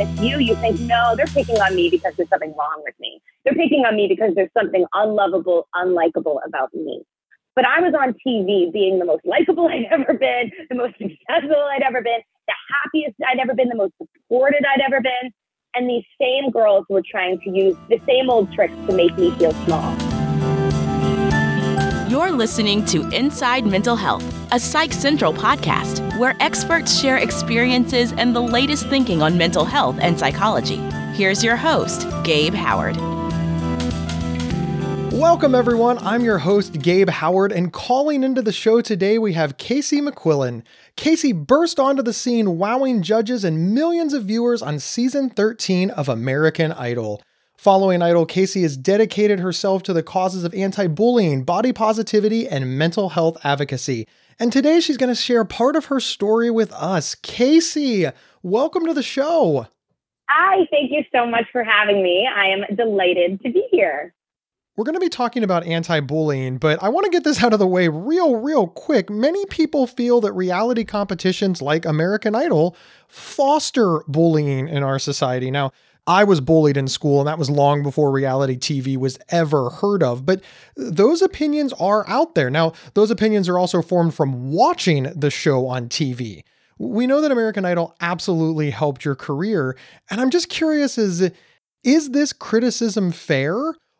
it's you think, no, they're picking on me because there's something wrong with me. They're picking on me because there's something unlovable, unlikable about me. But I was on TV being the most likable I'd ever been, the most successful I'd ever been, the happiest I'd ever been, the most supported I'd ever been. And these same girls were trying to use the same old tricks to make me feel small. You're listening to Inside Mental Health, a Psych Central podcast where experts share experiences and the latest thinking on mental health and psychology. Here's your host, Gabe Howard. Welcome, everyone. I'm your host, Gabe Howard, and calling into the show today, we have Casey McQuillan. Casey burst onto the scene, wowing judges and millions of viewers on season 13 of American Idol. Following Idol, Casey has dedicated herself to the causes of anti-bullying, body positivity, and mental health advocacy. And today she's going to share part of her story with us. Casey, welcome to the show. Hi, thank you so much for having me. I am delighted to be here. We're going to be talking about anti-bullying, but I want to get this out of the way real quick. Many people feel that reality competitions like American Idol foster bullying in our society. Now, I was bullied in school, and that was long before reality TV was ever heard of, but those opinions are out there. Now, those opinions are also formed from watching the show on TV. We know that American Idol absolutely helped your career, and I'm just curious, is this criticism fair?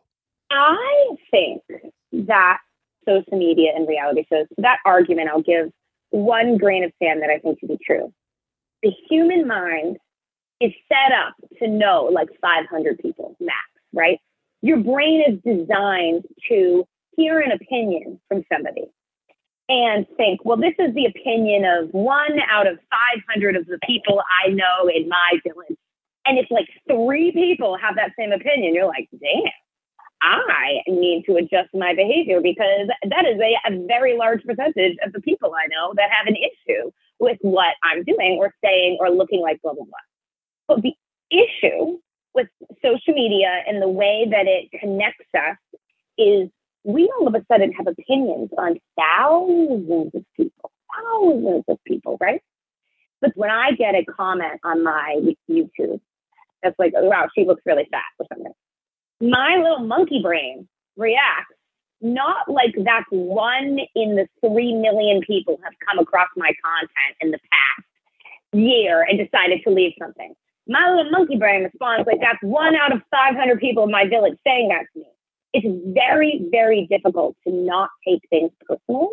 I think that social media and reality shows, to that argument, I'll give one grain of sand that I think to be true. The human mind is set up to know like 500 people max, right? Your brain is designed to hear an opinion from somebody and think, well, this is the opinion of 1 out of 500 of the people I know in my village. And if like 3 people have that same opinion, you're like, damn, I need to adjust my behavior because that is a very large percentage of the people I know that have an issue with what I'm doing or saying or looking like blah, blah, blah. But the issue with social media and the way that it connects us is we all of a sudden have opinions on thousands of people, right? But when I get a comment on my YouTube that's like, oh, wow, she looks really fat or something, my little monkey brain reacts not like that's 1 in the 3 million people have come across my content in the past year and decided to leave something. My little monkey brain responds like that's 1 out of 500 people in my village saying that to me. It's very, very difficult to not take things personal.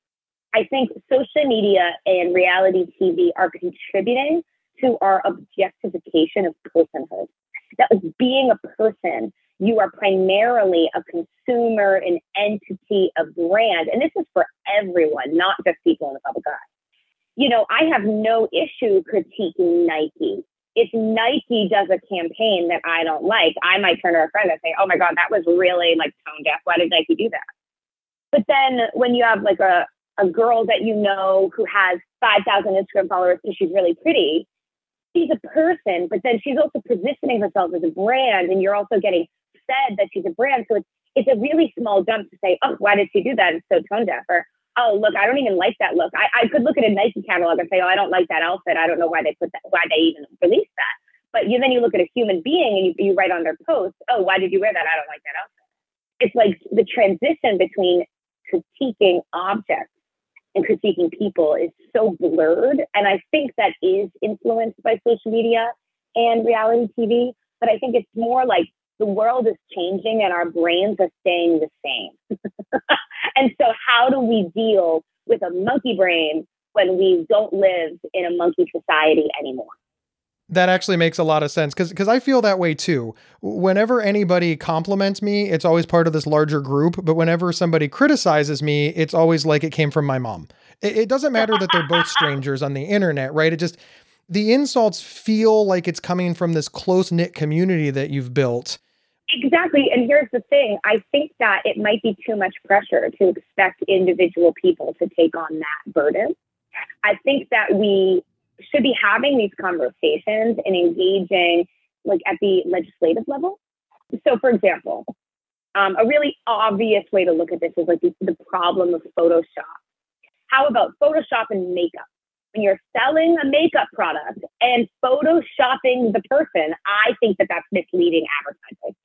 I think social media and reality TV are contributing to our objectification of personhood. That was being a person. You are primarily a consumer, an entity, a brand. And this is for everyone, not just people in the public eye. You know, I have no issue critiquing Nike. If Nike does a campaign that I don't like, I might turn to a friend and say, oh my God, that was really like tone deaf. Why did Nike do that? But then when you have like a girl that you know who has 5,000 Instagram followers and she's really pretty, she's a person, but then she's also positioning herself as a brand and you're also getting said that she's a brand. So it's a really small jump to say, oh, why did she do that? It's so tone deaf. Or, oh, look, I don't even like that look. I could look at a Nike catalog and say, oh, I don't like that outfit. I don't know why they even released that. But then you look at a human being and you write on their post, oh, why did you wear that? I don't like that outfit. It's like the transition between critiquing objects and critiquing people is so blurred. And I think that is influenced by social media and reality TV. But I think it's more like the world is changing and our brains are staying the same. And so how do we deal with a monkey brain when we don't live in a monkey society anymore? That actually makes a lot of sense because I feel that way too. Whenever anybody compliments me, it's always part of this larger group. But whenever somebody criticizes me, it's always like it came from my mom. It doesn't matter that they're both strangers on the internet, right? The insults feel like it's coming from this close-knit community that you've built. Exactly. And here's the thing. I think that it might be too much pressure to expect individual people to take on that burden. I think that we should be having these conversations and engaging like at the legislative level. So for example, a really obvious way to look at this is like the problem of Photoshop. How about Photoshop and makeup? When you're selling a makeup product and photoshopping the person, I think that that's misleading advertising.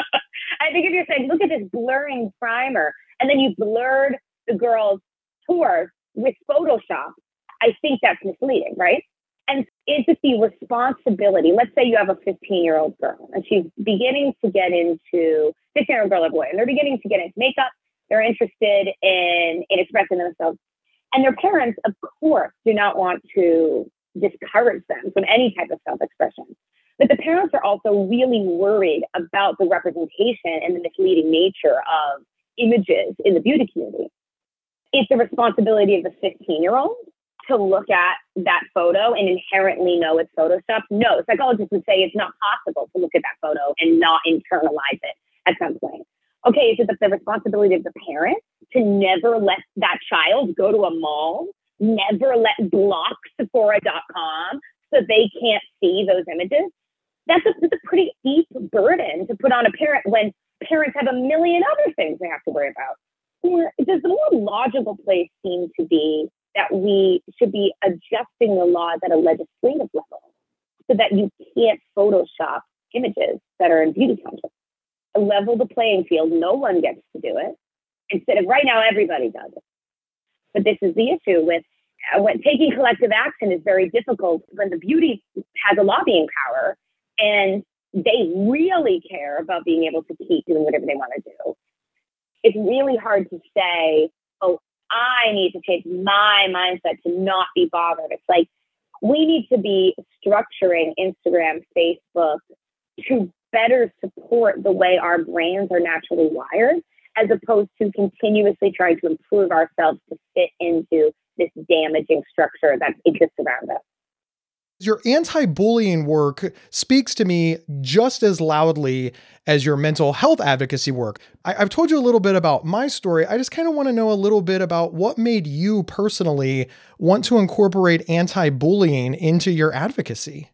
I think if you're saying, look at this blurring primer, and then you blurred the girl's pores with Photoshop, I think that's misleading, right? And is it the responsibility? Let's say you have a 15-year-old girl and she's beginning to get into, 15-year-old girl or boy, and they're beginning to get into makeup. They're interested in expressing themselves. And their parents, of course, do not want to discourage them from any type of self-expression. But the parents are also really worried about the representation and the misleading nature of images in the beauty community. It's the responsibility of the 15-year-old to look at that photo and inherently know it's Photoshopped. No, psychologists would say it's not possible to look at that photo and not internalize it at some point. Okay, is it the responsibility of the parent to never let that child go to a mall, never let block Sephora.com so they can't see those images? That's a pretty deep burden to put on a parent when parents have a million other things they have to worry about. Or does the more logical place seem to be that we should be adjusting the laws at a legislative level so that you can't Photoshop images that are in beauty contests? Level the playing field. No one gets to do it. Instead of right now, everybody does it. But this is the issue with when taking collective action is very difficult when the beauty has a lobbying power and they really care about being able to keep doing whatever they want to do. It's really hard to say, oh, I need to change my mindset to not be bothered. It's like we need to be structuring Instagram, Facebook to better support the way our brains are naturally wired, as opposed to continuously trying to improve ourselves to fit into this damaging structure that exists around us. Your anti-bullying work speaks to me just as loudly as your mental health advocacy work. I've told you a little bit about my story. I just kind of want to know a little bit about what made you personally want to incorporate anti-bullying into your advocacy.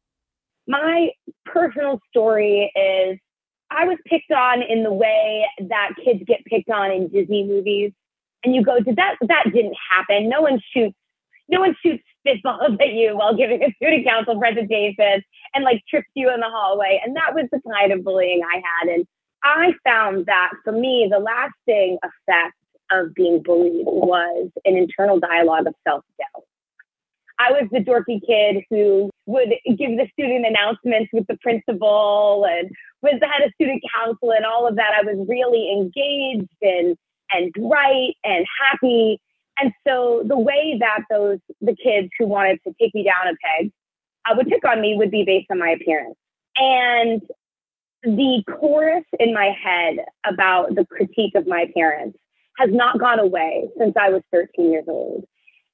My personal story is I was picked on in the way that kids get picked on in Disney movies. And you go, that didn't happen. No one shoots spitballs at you while giving a student council presentation and like trips you in the hallway. And that was the kind of bullying I had. And I found that for me, the lasting effect of being bullied was an internal dialogue of self-doubt. I was the dorky kid who would give the student announcements with the principal and was the head of student council and all of that. I was really engaged and bright and happy. And so the way that the kids who wanted to take me down a peg would pick on me would be based on my appearance. And the chorus in my head about the critique of my appearance has not gone away since I was 13 years old.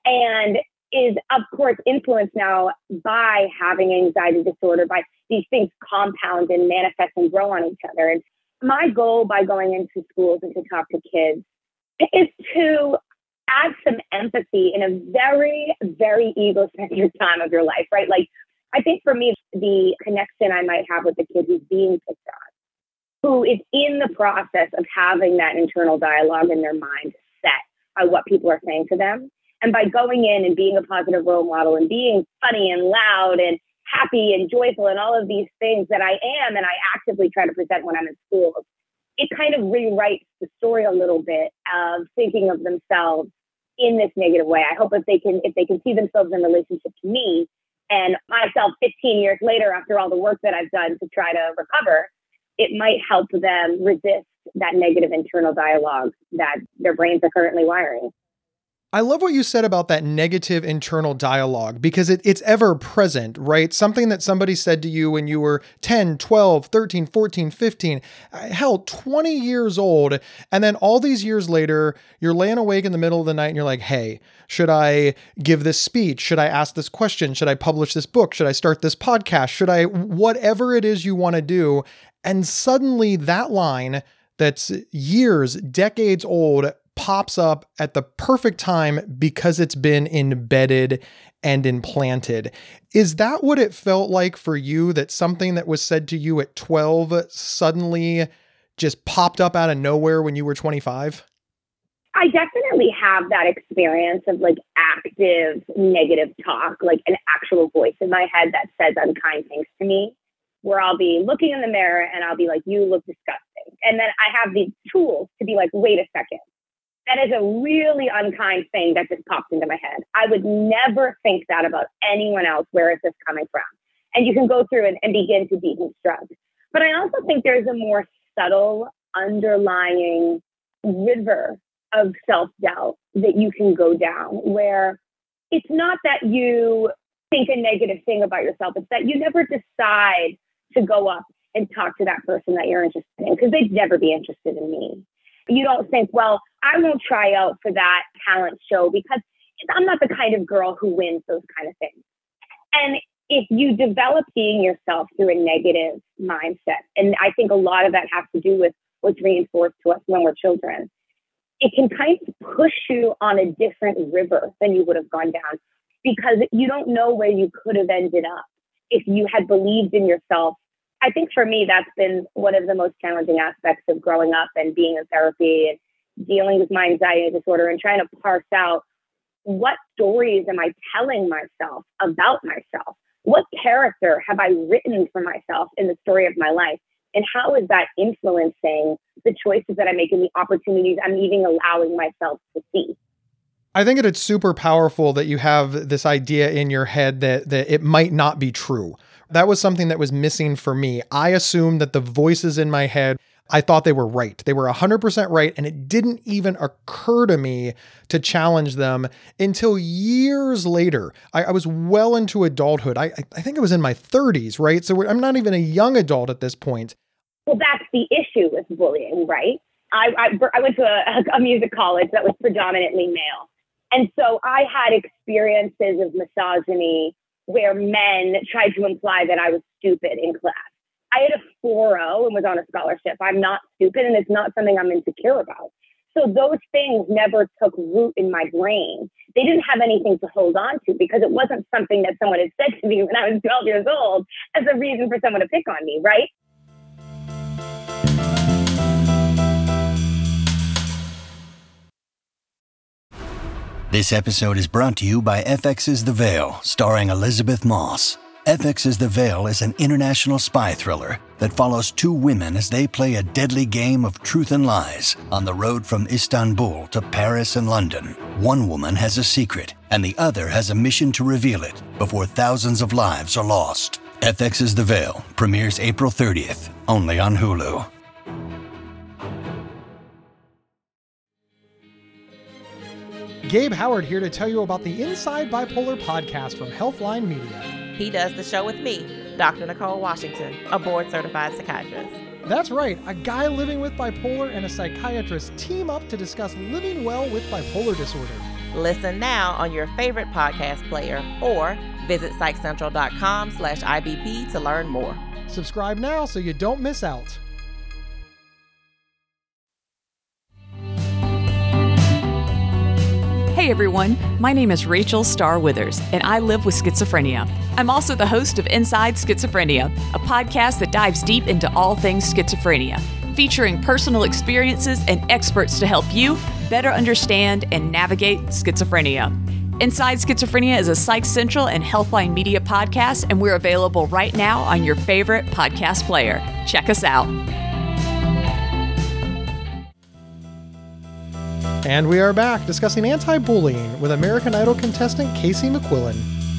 And is, of course, influenced now by having anxiety disorder, by these things compound and manifest and grow on each other. And my goal by going into schools and to talk to kids is to add some empathy in a very, very egocentric time of your life, right? Like, I think for me, the connection I might have with the kid who's being picked on, who is in the process of having that internal dialogue in their mind set by what people are saying to them. And by going in and being a positive role model and being funny and loud and happy and joyful and all of these things that I am and I actively try to present when I'm in school, it kind of rewrites the story a little bit of thinking of themselves in this negative way. I hope if they can see themselves in relationship to me and myself 15 years later after all the work that I've done to try to recover, it might help them resist that negative internal dialogue that their brains are currently wiring. I love what you said about that negative internal dialogue because it's ever present, right? Something that somebody said to you when you were 10, 12, 13, 14, 15, hell, 20 years old. And then all these years later, you're laying awake in the middle of the night and you're like, hey, should I give this speech? Should I ask this question? Should I publish this book? Should I start this podcast? Should I, whatever it is you want to do? And suddenly that line that's years, decades old pops up at the perfect time because it's been embedded and implanted. Is that what it felt like for you, that something that was said to you at 12 suddenly just popped up out of nowhere when you were 25? I definitely have that experience of like active negative talk, like an actual voice in my head that says unkind things to me, where I'll be looking in the mirror and I'll be like, you look disgusting. And then I have these tools to be like, wait a second. That is a really unkind thing that just popped into my head. I would never think that about anyone else. Where is this coming from? And you can go through and begin to deconstruct. But I also think there's a more subtle underlying river of self-doubt that you can go down, where it's not that you think a negative thing about yourself. It's that you never decide to go up and talk to that person that you're interested in, because they'd never be interested in me. You don't think, well, I won't try out for that talent show because I'm not the kind of girl who wins those kind of things. And if you develop seeing yourself through a negative mindset, and I think a lot of that has to do with what's reinforced to us when we're children, it can kind of push you on a different river than you would have gone down, because you don't know where you could have ended up if you had believed in yourself. I think for me, that's been one of the most challenging aspects of growing up and being in therapy and dealing with my anxiety disorder and trying to parse out, what stories am I telling myself about myself? What character have I written for myself in the story of my life? And how is that influencing the choices that I make and the opportunities I'm even allowing myself to see? I think it's super powerful that you have this idea in your head that it might not be true. That was something that was missing for me. I assumed that the voices in my head, I thought they were right. They were 100% right. And it didn't even occur to me to challenge them until years later. I was well into adulthood. I think I was in my 30s, right? So I'm not even a young adult at this point. Well, that's the issue with bullying, right? I went to a music college that was predominantly male. And so I had experiences of misogyny where men tried to imply that I was stupid in class. I had a 4.0 and was on a scholarship. I'm not stupid, and it's not something I'm insecure about. So those things never took root in my brain. They didn't have anything to hold on to, because it wasn't something that someone had said to me when I was 12 years old as a reason for someone to pick on me, right? This episode is brought to you by FX's The Veil, starring Elizabeth Moss. FX's The Veil is an international spy thriller that follows two women as they play a deadly game of truth and lies on the road from Istanbul to Paris and London. One woman has a secret, and the other has a mission to reveal it before thousands of lives are lost. FX's The Veil premieres April 30th, only on Hulu. Gabe Howard here to tell you about the Inside Bipolar podcast from Healthline Media. He does the show with me, Dr. Nicole Washington, a board-certified psychiatrist. That's right. A guy living with bipolar and a psychiatrist team up to discuss living well with bipolar disorder. Listen now on your favorite podcast player or visit psychcentral.com/IBP to learn more. Subscribe now so you don't miss out. Hey everyone, my name is Rachel Starr Withers, and I live with schizophrenia. I'm also the host of Inside Schizophrenia, a podcast that dives deep into all things schizophrenia, featuring personal experiences and experts to help you better understand and navigate schizophrenia. Inside Schizophrenia is a Psych Central and Healthline Media podcast, and we're available right now on your favorite podcast player. Check us out. And we are back discussing anti-bullying with American Idol contestant Casey McQuillan.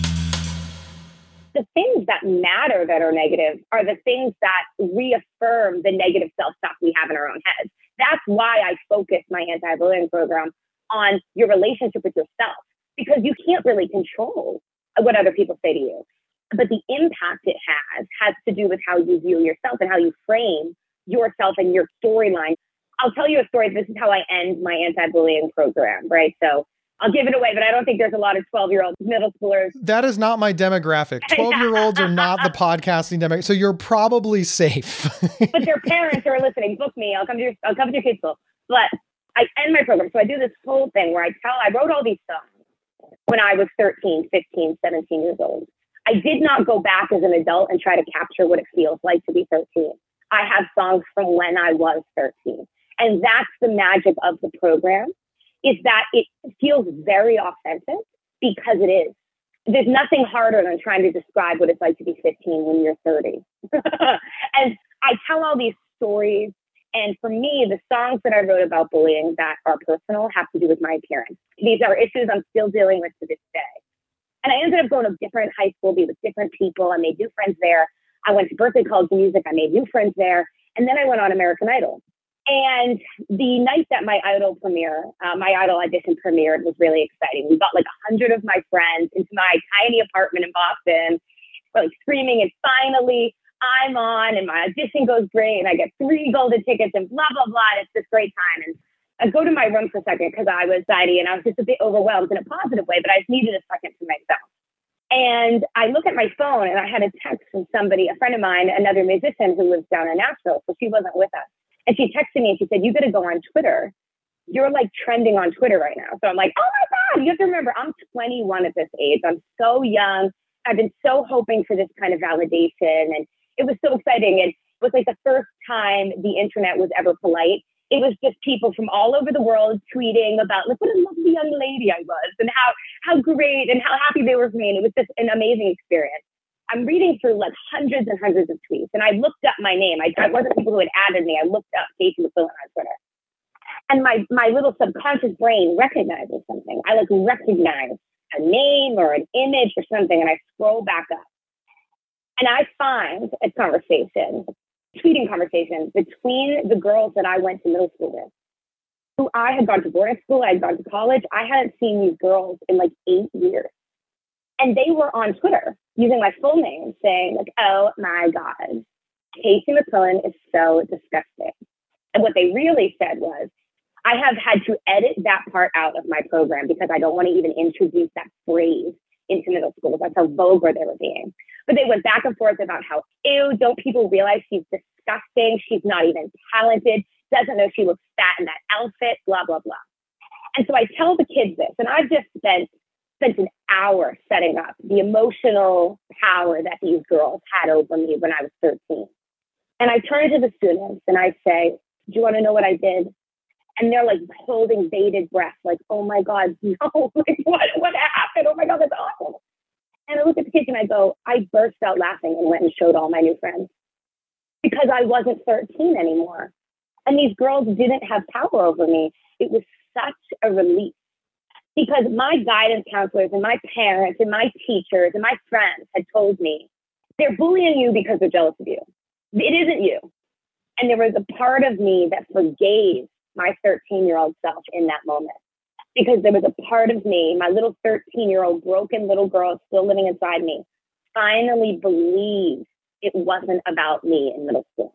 The things that matter that are negative are the things that reaffirm the negative self-talk we have in our own heads. That's why I focus my anti-bullying program on your relationship with yourself, because you can't really control what other people say to you. But the impact it has to do with how you view yourself and how you frame yourself and your storyline. I'll tell you a story. This is how I end my anti-bullying program, right? So I'll give it away, but I don't think there's a lot of 12-year-old middle schoolers. That is not my demographic. 12-year-olds are not the podcasting demographic, so you're probably safe. But their parents are listening. Book me. I'll come to your kids' school. But I end my program. So I do this whole thing where I wrote all these songs when I was 13, 15, 17 years old. I did not go back as an adult and try to capture what it feels like to be 13. I have songs from when I was 13. And that's the magic of the program, is that it feels very authentic because it is. There's nothing harder than trying to describe what it's like to be 15 when you're 30. And I tell all these stories. And for me, the songs that I wrote about bullying that are personal have to do with my appearance. These are issues I'm still dealing with to this day. And I ended up going to different high school, be with different people. I made new friends there. I went to Berklee College of Music. I made new friends there. And then I went on American Idol. And the night that my Idol audition premiered was really exciting. We got like 100 of my friends into my tiny apartment in Boston, like screaming, and finally I'm on, and my audition goes great, and I get 3 golden tickets, and blah, blah, blah. It's this great time. And I go to my room for a second because I was anxiety, and I was just a bit overwhelmed in a positive way, but I just needed a second to myself. And I look at my phone, and I had a text from somebody, a friend of mine, another musician who lives down in Nashville, so she wasn't with us. And she texted me and she said, "You got to go on Twitter. You're like trending on Twitter right now." So I'm like, oh my God, you have to remember, I'm 21 at this age. I'm so young. I've been so hoping for this kind of validation. And it was so exciting. And it was like the first time the internet was ever polite. It was just people from all over the world tweeting about, like, what a lovely young lady I was, and how great and how happy they were for me. And it was just an amazing experience. I'm reading through like hundreds and hundreds of tweets, and I looked up my name. I wasn't people who had added me. I looked up Casey McQuillan on Twitter. And my little subconscious brain recognizes something. I like recognize a name or an image or something, and I scroll back up. And I find a conversation, tweeting conversations between the girls that I went to middle school with, who I had gone to boarding school, I had gone to college. I hadn't seen these girls in like 8 years. And they were on Twitter using my full name, saying like, "Oh my God, Casey McQuillan is so disgusting." And what they really said was, I have had to edit that part out of my program because I don't want to even introduce that phrase into middle school. That's how vulgar they were being. But they went back and forth about how, ew, don't people realize she's disgusting? She's not even talented. Doesn't know she looks fat in that outfit, blah, blah, blah. And so I tell the kids this, and I've just spent an hour setting up the emotional power that these girls had over me when I was 13. And I turn to the students and I say, "Do you want to know what I did?" And they're like holding bated breath, like, "Oh my God, no, like what happened? Oh my God, that's awful." And I look at the kids and I go, I burst out laughing and went and showed all my new friends because I wasn't 13 anymore. And these girls didn't have power over me. It was such a relief because my guidance counselors and my parents and my teachers and my friends had told me, they're bullying you because they're jealous of you. It isn't you. And there was a part of me that forgave my 13-year-old self in that moment. Because there was a part of me, my little 13-year-old broken little girl still living inside me, finally believed it wasn't about me in middle school.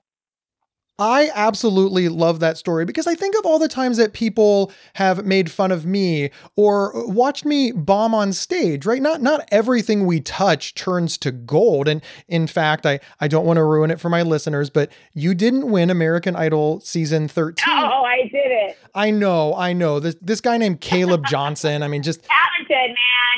I absolutely love that story because I think of all the times that people have made fun of me or watched me bomb on stage, right? Not everything we touch turns to gold. And in fact, I don't want to ruin it for my listeners, but you didn't win American Idol season 13. Oh, I did it. I know. This guy named Caleb Johnson. I mean, just talented,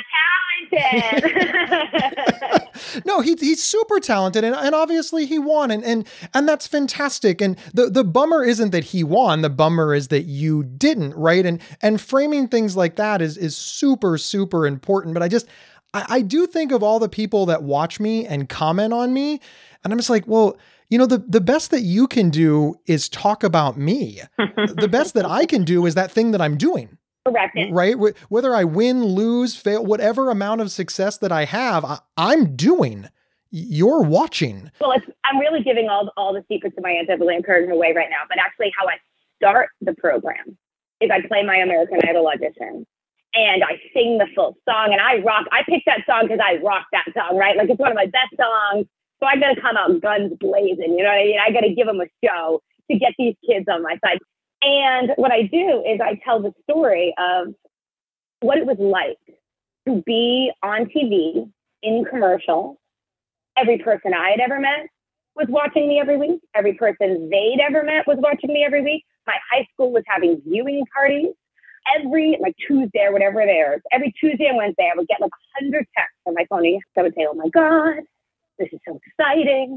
man. No, he's super talented, and obviously he won, and that's fantastic. And the bummer isn't that he won; the bummer is that you didn't, right? And framing things like that is super, super important. But I do think of all the people that watch me and comment on me, and I'm just like, well, you know, the best that you can do is talk about me. The best that I can do is that thing that I'm doing. Correct. Right? Whether I win, lose, fail, whatever amount of success that I have, I'm doing. You're watching. Well, I'm really giving all the secrets of my anti-bullying program away right now. But actually how I start the program is I play my American Idol audition and I sing the full song and I rock. I picked that song because I rock that song, right? Like it's one of my best songs. So I got to come out guns blazing. You know what I mean? I got to give them a show to get these kids on my side. And what I do is I tell the story of what it was like to be on TV in commercials. Every person I had ever met was watching me every week. Every person they'd ever met was watching me every week. My high school was having viewing parties every Tuesday or whatever it is. Every Tuesday and Wednesday, I would get 100 texts on my phone. And I would say, "Oh my God, this is so exciting.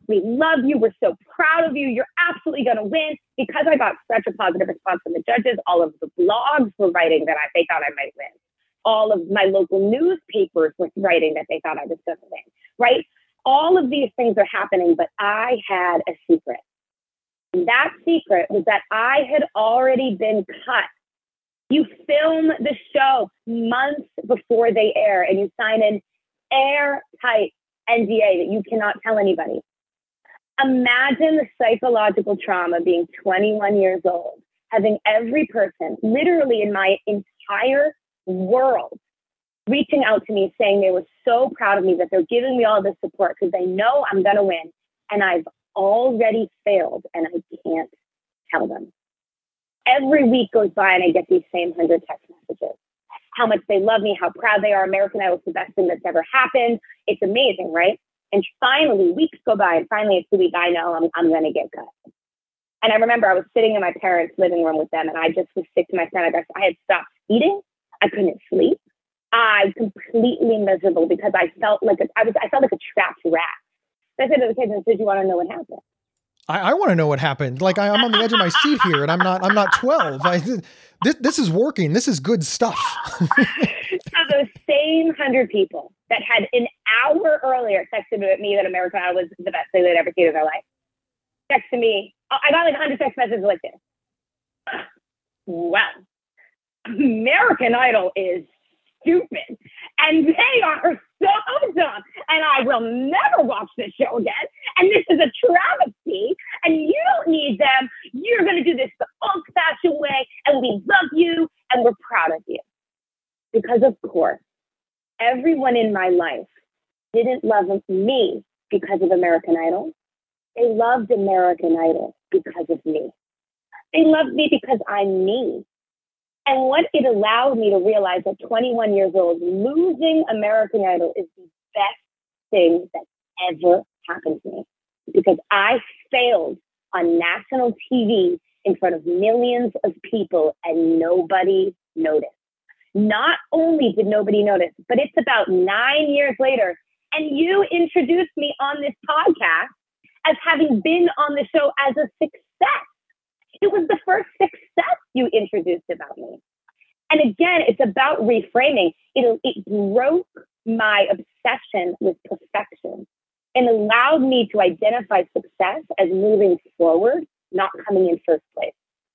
We love you. We're so proud of you. You're absolutely going to win. Because I got such a positive response from the judges, all of the blogs were writing that they thought I might win. All of my local newspapers were writing that they thought I was going to win, right? All of these things are happening, but I had a secret. And that secret was that I had already been cut. You film the show months before they air, and you sign an airtight NDA that you cannot tell anybody. Imagine the psychological trauma being 21 years old, having every person literally in my entire world reaching out to me saying they were so proud of me, that they're giving me all this support because they know I'm going to win. And I've already failed and I can't tell them. Every week goes by and I get these same 100 text messages. How much they love me, how proud they are. American Idol is the best thing that's ever happened. It's amazing, right? And finally, weeks go by, and finally it's the week I know I'm going to get cut. And I remember I was sitting in my parents' living room with them, and I just was sick to my stomach. I had stopped eating. I couldn't sleep. I was completely miserable because I felt like I felt like a trapped rat. So I said to the kids, "Did you want to know what happened?" I want to know what happened. Like I'm on the edge of my seat here, and I'm not 12. This is working. This is good stuff. So those same 100 people that had an hour earlier texted me that American Idol was the best thing they'd ever seen in their life, texted me. I got like 100 text messages like this. Wow, American Idol is stupid, and they are so dumb, and I will never watch this show again, and this is a travesty, and you don't need them. You're going to do this the old-fashioned way, and we love you, and we're proud of you. Because, of course, everyone in my life didn't love me because of American Idol. They loved American Idol because of me. They loved me because I'm me. And what it allowed me to realize at 21 years old, losing American Idol is the best thing that ever happened to me. Because I failed on national TV in front of millions of people and nobody noticed. Not only did nobody notice, but it's about 9 years later, and you introduced me on this podcast as having been on the show as a success. It was the first success you introduced about me. And again, it's about reframing. It broke my obsession with perfection and allowed me to identify success as moving forward, not coming in first place.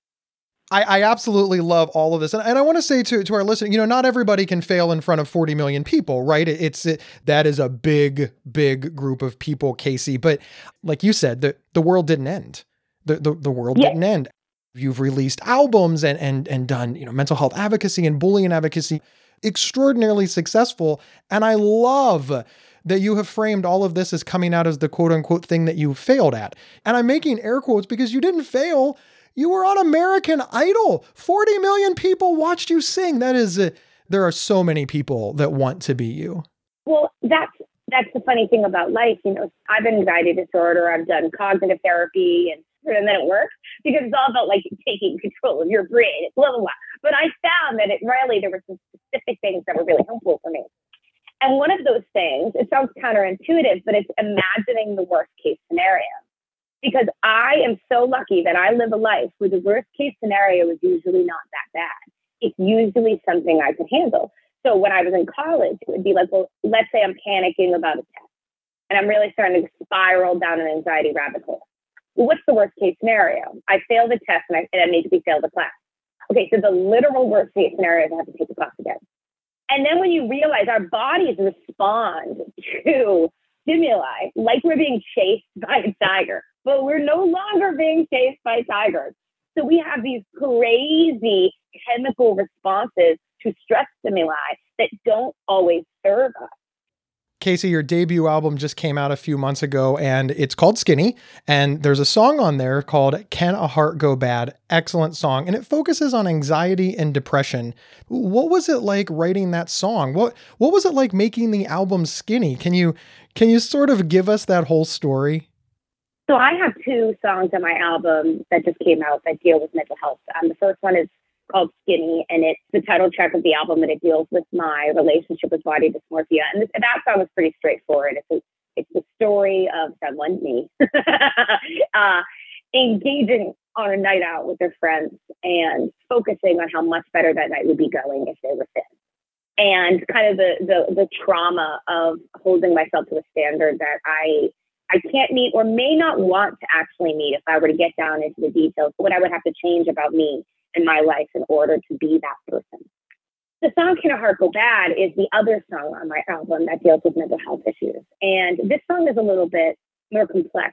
I absolutely love all of this. And I want to say to our listeners, not everybody can fail in front of 40 million people, right? That is a big, big group of people, Casey. But like you said, the world didn't end. The world didn't end. You've released albums and done, mental health advocacy and bullying advocacy, extraordinarily successful. And I love that you have framed all of this as coming out as the quote unquote thing that you failed at. And I'm making air quotes because you didn't fail. You were on American Idol. 40 million people watched you sing. There are so many people that want to be you. Well, that's the funny thing about life. I have an anxiety disorder. I've done cognitive therapy and then it works because it's all about like taking control of your brain. It's blah, blah, blah. But I found that there were some specific things that were really helpful for me. And one of those things, it sounds counterintuitive, but it's imagining the worst case scenario. Because I am so lucky that I live a life where the worst case scenario is usually not that bad. It's usually something I could handle. So when I was in college, it would be like, well, let's say I'm panicking about a test and I'm really starting to spiral down an anxiety rabbit hole. Well, what's the worst case scenario? I failed the test and I need to be failed the class. Okay, so the literal worst case scenario is I have to take the class again. And then when you realize our bodies respond to stimuli like we're being chased by a tiger, but we're no longer being chased by tigers. So we have these crazy chemical responses to stress stimuli that don't always serve us. Casey, your debut album just came out a few months ago and it's called Skinny. And there's a song on there called Can a Heart Go Bad? Excellent song. And it focuses on anxiety and depression. What was it like writing that song? What was it like making the album Skinny? Can you sort of give us that whole story? So I have 2 songs on my album that just came out that deal with mental health. The first one is called Skinny, and it's the title track of the album, and it deals with my relationship with body dysmorphia. And that song is pretty straightforward. It's the story of someone, me, engaging on a night out with their friends and focusing on how much better that night would be going if they were thin. And kind of the trauma of holding myself to a standard that I can't meet or may not want to actually meet if I were to get down into the details, what I would have to change about me and my life in order to be that person. The song Can a Heart Go Bad is the other song on my album that deals with mental health issues. And this song is a little bit more complex.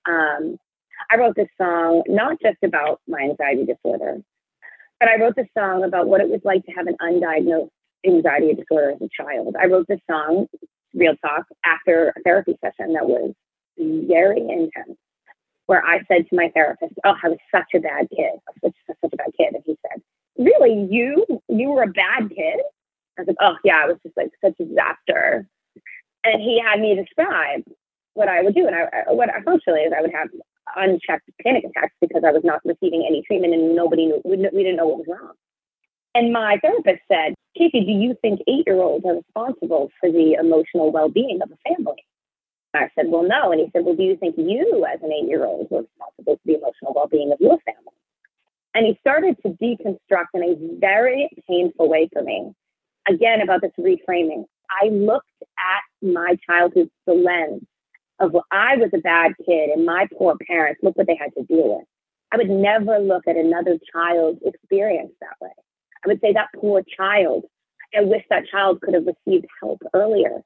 I wrote this song not just about my anxiety disorder, but I wrote this song about what it was like to have an undiagnosed anxiety disorder as a child. I wrote this song, real talk, after a therapy session that was very intense, where I said to my therapist, "Oh, I was such a bad kid. I was such a bad kid." And he said, "Really? You were a bad kid?" I was like, "Oh yeah, I was just like such a disaster." And he had me describe what I would do, and what functionally is I would have unchecked panic attacks because I was not receiving any treatment, and nobody knew. We didn't know what was wrong. And my therapist said, "Casey, do you think 8-year-olds are responsible for the emotional well-being of a family?" I said, "Well, no." And he said, "Well, do you think you as an 8-year-old were responsible for the emotional well-being of your family?" And he started to deconstruct in a very painful way for me, again, about this reframing. I looked at my childhood through the lens of, well, I was a bad kid and my poor parents, look what they had to deal with. I would never look at another child's experience that way. I would say that poor child, I wish that child could have received help earlier.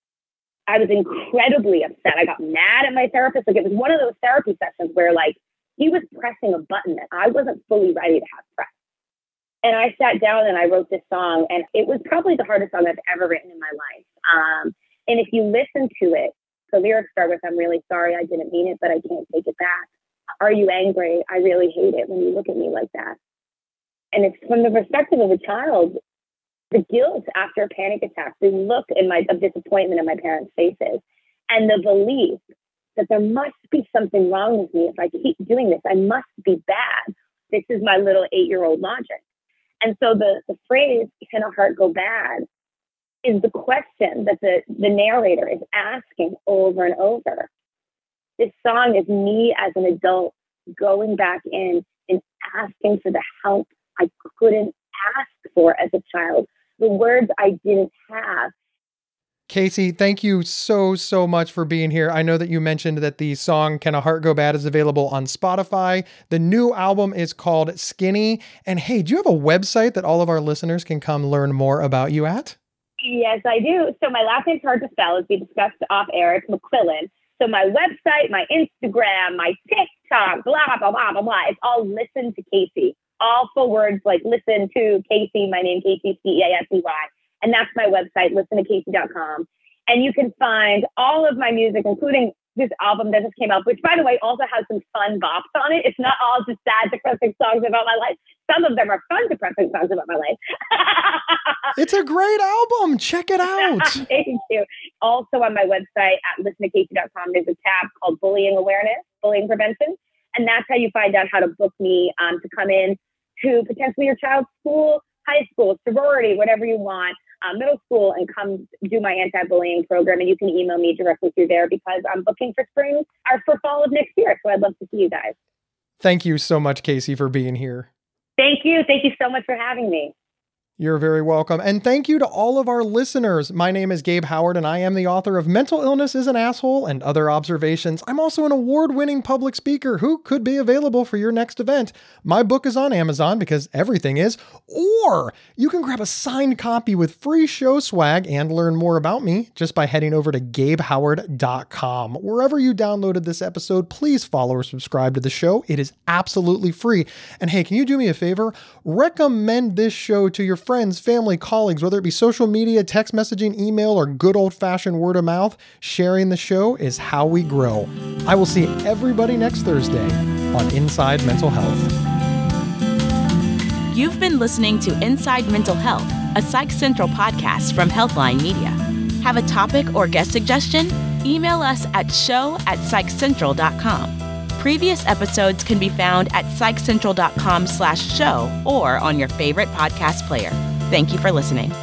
I was incredibly upset. I got mad at my therapist. Like, it was one of those therapy sessions where like he was pressing a button that I wasn't fully ready to have pressed. And I sat down and I wrote this song, and it was probably the hardest song I've ever written in my life. And if you listen to it, the lyrics start with, "I'm really sorry, I didn't mean it, but I can't take it back. Are you angry? I really hate it when you look at me like that." And it's from the perspective of a child, the guilt after a panic attack, the look of disappointment in my parents' faces, and the belief that there must be something wrong with me. If I keep doing this, I must be bad. This is my little 8-year-old logic. And so the phrase, "Can a heart go bad?" is the question that the narrator is asking over and over. This song is me as an adult going back in and asking for the help I couldn't ask for as a child, the words I didn't have. Casey, thank you so much for being here. I know that you mentioned that the song Can a Heart Go Bad is available on Spotify. The new album is called Skinny. And hey, do you have a website that all of our listeners can come learn more about you at? Yes, I do. So my last name's hard to spell, as we discussed off air. It's McQuillan. So my website, my Instagram, my TikTok, blah, blah, blah, blah, blah. It's all Listen to Casey. All full words like listen to Casey, my name, Casey, Casey. And that's my website, listenToCasey.com. And you can find all of my music, including this album that just came out, which, by the way, also has some fun bops on it. It's not all just sad, depressing songs about my life. Some of them are fun, depressing songs about my life. It's a great album. Check it out. Thank you. Also on my website at listenToCasey.com, there's a tab called Bullying Awareness, Bullying Prevention. And that's how you find out how to book me to come in to potentially your child's school, high school, sorority, whatever you want, middle school, and come do my anti-bullying program. And you can email me directly through there because I'm booking for spring or for fall of next year. So I'd love to see you guys. Thank you so much, Casey, for being here. Thank you. Thank you so much for having me. You're very welcome. And thank you to all of our listeners. My name is Gabe Howard, and I am the author of Mental Illness is an Asshole and Other Observations. I'm also an award-winning public speaker who could be available for your next event. My book is on Amazon because everything is, or you can grab a signed copy with free show swag and learn more about me just by heading over to GabeHoward.com. Wherever you downloaded this episode, please follow or subscribe to the show. It is absolutely free. And hey, can you do me a favor? Recommend this show to your friends, family, colleagues, whether it be social media, text messaging, email, or good old-fashioned word of mouth. Sharing the show is how we grow. I will see everybody next Thursday on Inside Mental Health. You've been listening to Inside Mental Health, a Psych Central podcast from Healthline Media. Have a topic or guest suggestion? Email us at show@psychcentral.com. Previous episodes can be found at psychcentral.com/show or on your favorite podcast player. Thank you for listening.